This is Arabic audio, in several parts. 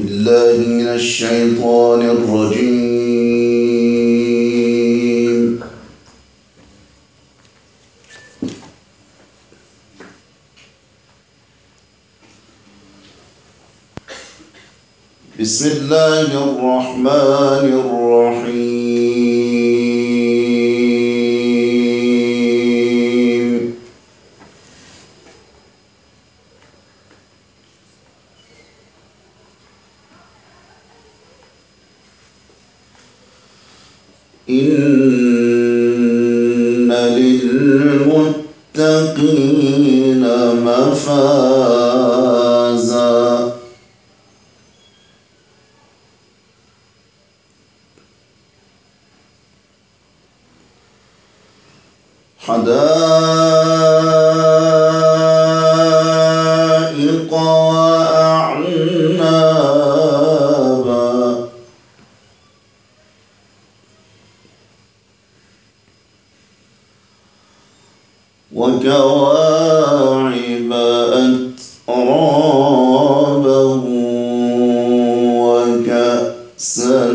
بالله من الشيطان الرجيم. بسم الله الرحمن الرحيم. إن للمتقين مفازا حدائق وأعنابا وكواعب أترابا وكأسا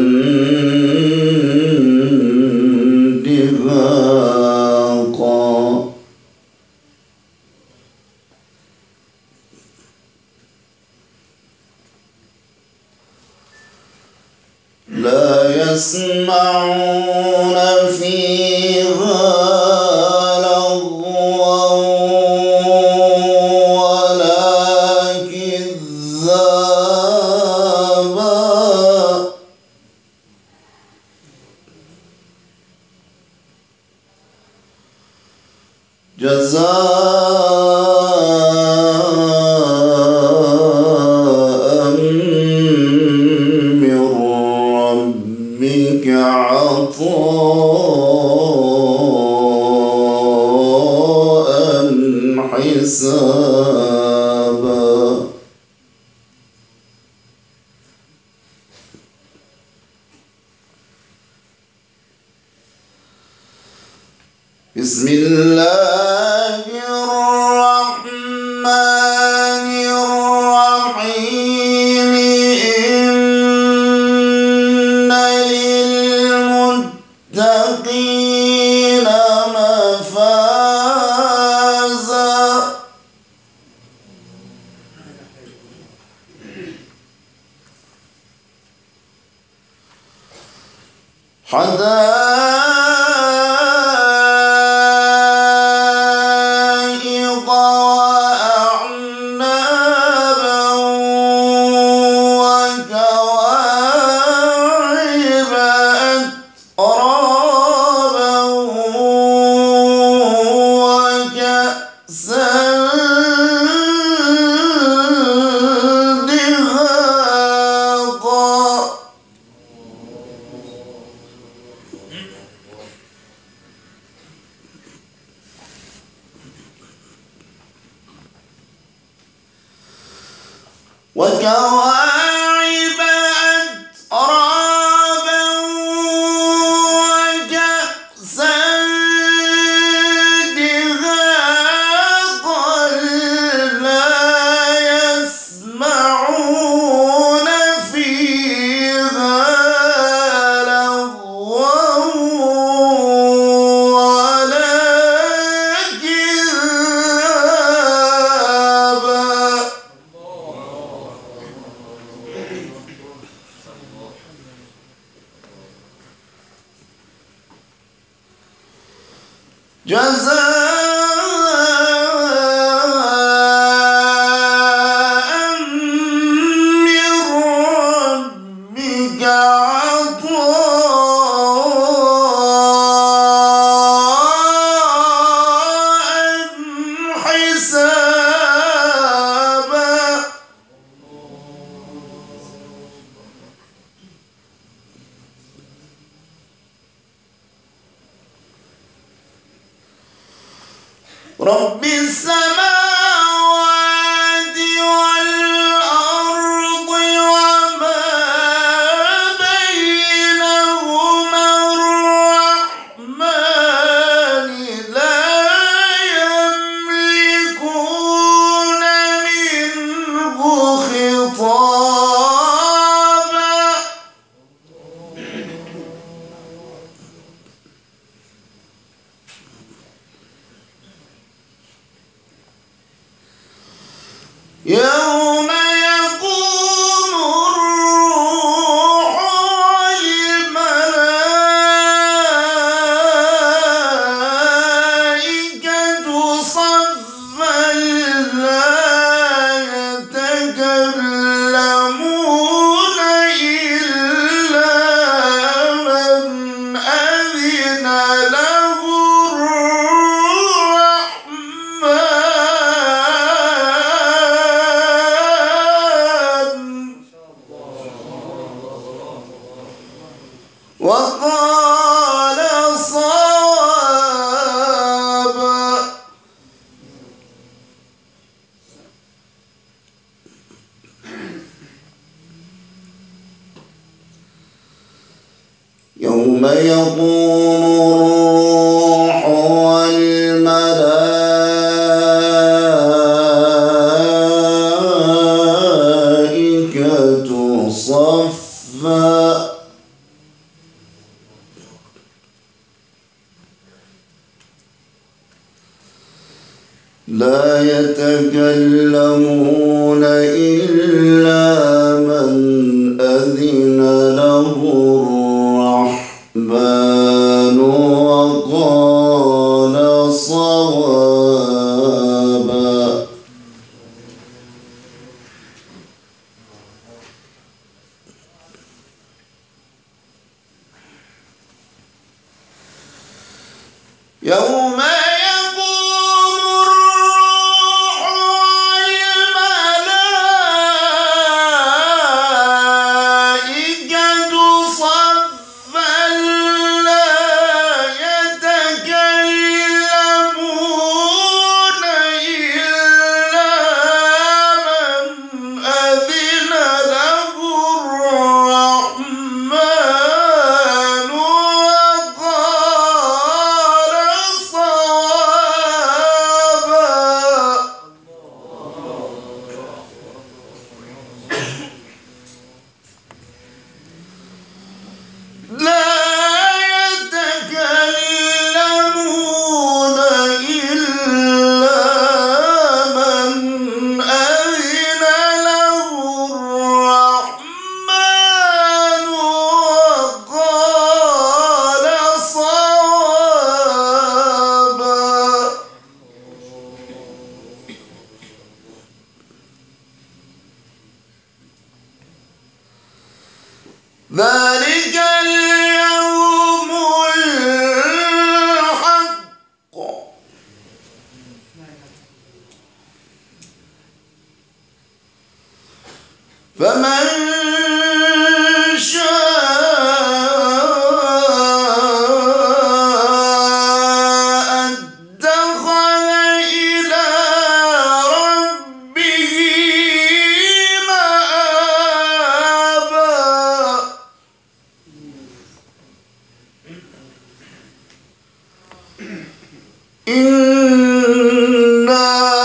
دهاقا لا يسمعون فيها لغوا ولا كذابا جزاء من ربك عطاء حسابا. بسم الله الرحمن الرحيم. إن للمتقين مفازا حدائق وأعنابا وكواعب أترابا وكأسا دهاقا وكواعب أترابا وكأسا دهاقا لا يسمعون فيها لغوا ولا كذابا جزاء من ربك عطاء حسابا. رب السماوات والأرض وما بينهما الرحمن لا يملكون منه خطابا يوم يقوم الروح والملائكة صفا لا يتكلمون إلا من أذن له الرحمن وقال صوابا. يوم ذلك اليوم الحق فمن شاء اتخذ إلى ربه مآبا. إنا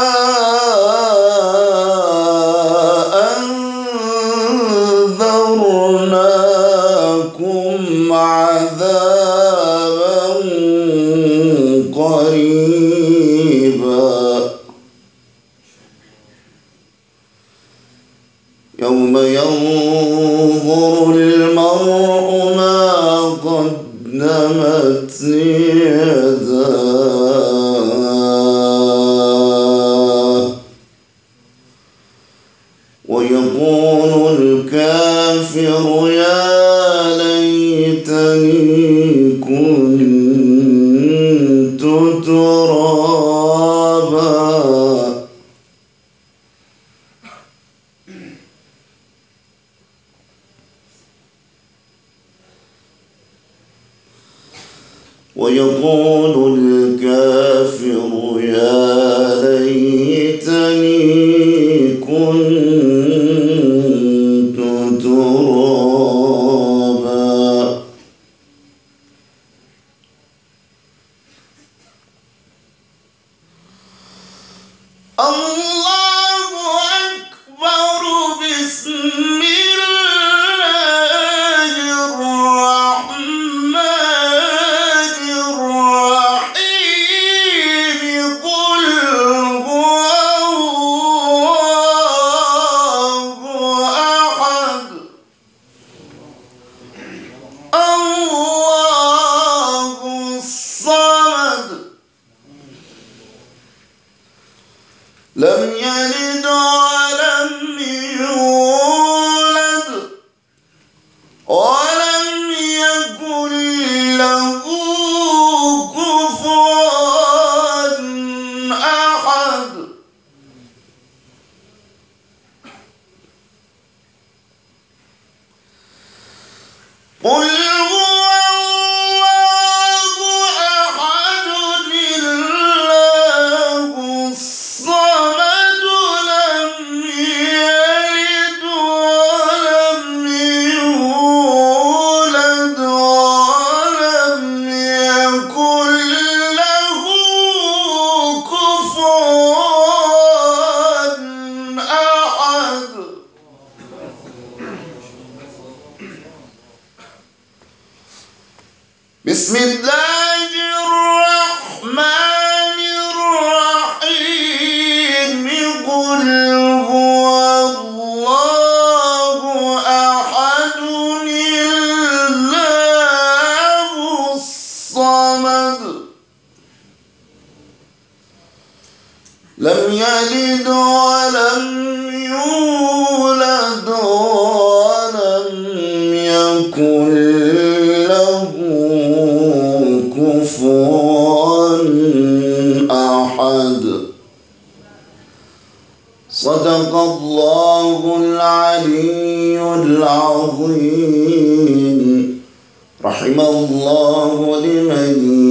أنذرناكم عذابا قريبا يوم ينظر المرء ما قدمت يداه ويقول الكافر يا ليتني كنت ترابا. ويقول الكافر يا ليتني كنت ترابا. الله أكبر. بسم الله الرحمن الرحيم. قل هو الله أحد الله الصمد لم يلد ولم يولد ولم يكن له كفوا أحد. قل هو الله أحد الله الصمد لم يلد ولم يولد بسم الله الرحمن الرحيم قل هو الله أحد الله الصمد لم يلد ولم يولد ولم يكن له كفوا أحد صدق الله العلي العظيم رحم الله لمن